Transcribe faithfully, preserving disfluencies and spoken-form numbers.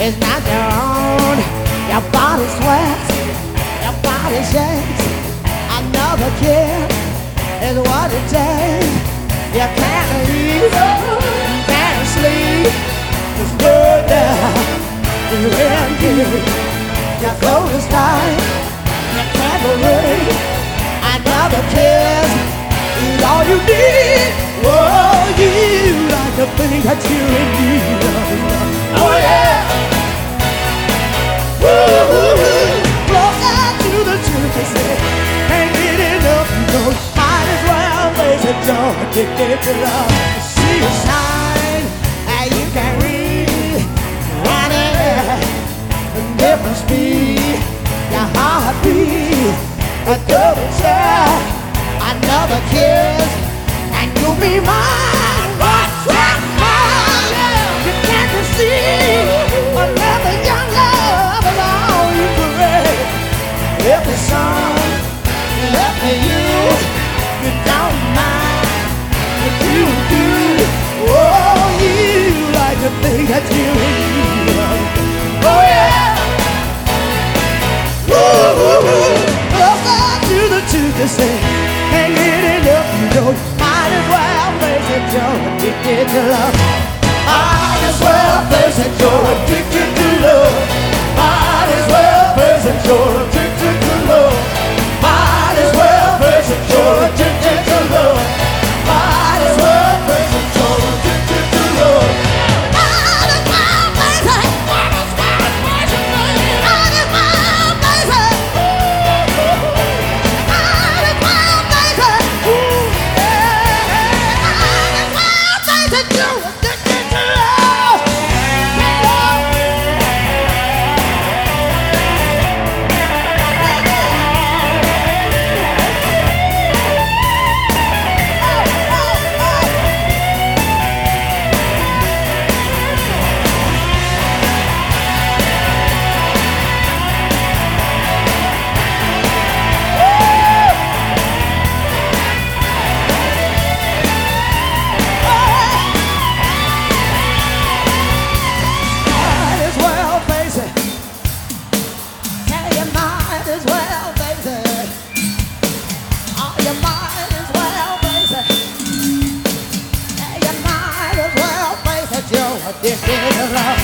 is not your own. Your body sweats, your body shakes. Another kiss is what it takes. You can't eat, can't sleep. It's good now, it's real good. Your clothes is tight, you can't breathe. Another kiss is all you need. Oh, you like the thing that you're in need of. Oh yeah. Woo-hoo-hoo. Closer to the truth, they say. Can't get enough, you know. Might as well face it, you're addicted to love. See a sign that you can read, running a different speed. Your heartbeat, a double shot, another kiss, and you'll be mine. What's that mine? You can't receive another young love is all you pray. Every song, every you, you don't mind. If you do, oh, you like to think that you need love. Oh yeah. Woo-hoo-hoo. Closer to the truth, they say. Can't get enough, you know. Might as well face it, you're addicted to love. Might as well face it, you're addicted to love. Might as well face it, you're addicted to love. Might as well face it, you're addicted to love. Might as well face it, you're addicted to love. Might as well face it, might as well face it, might as well face it. Might as well face it. Ooh, yeah. Might as well face it, you're addicted to love. Might as well face it. Yeah, you might as well face it. Oh, you might as well face it. Yeah, you might as well face it. You're addicted to love.